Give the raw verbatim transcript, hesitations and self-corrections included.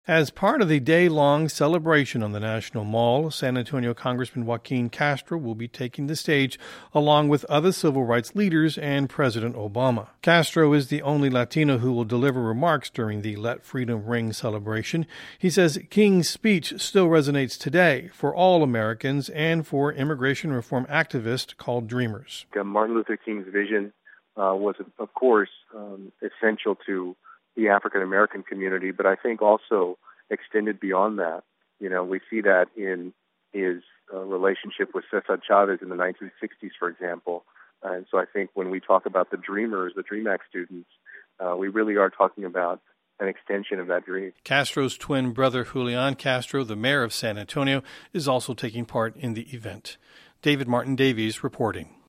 As part of the day-long celebration on the National Mall, San Antonio Congressman Joaquin Castro will be taking the stage along with other civil rights leaders and President Obama. Castro is the only Latino who will deliver remarks during the Let Freedom Ring celebration. He says King's speech still resonates today for all Americans and for immigration reform activists called Dreamers. Martin Luther King's vision uh, was, of course, um, essential to the African American community, but I think also extended beyond that. You know, we see that in his uh, relationship with Cesar Chavez in the nineteen sixties, for example. And so I think when we talk about the Dreamers, the DreamAct students, uh, we really are talking about an extension of that dream. Castro's twin brother, Julian Castro, the mayor of San Antonio, is also taking part in the event. David Martin Davies reporting.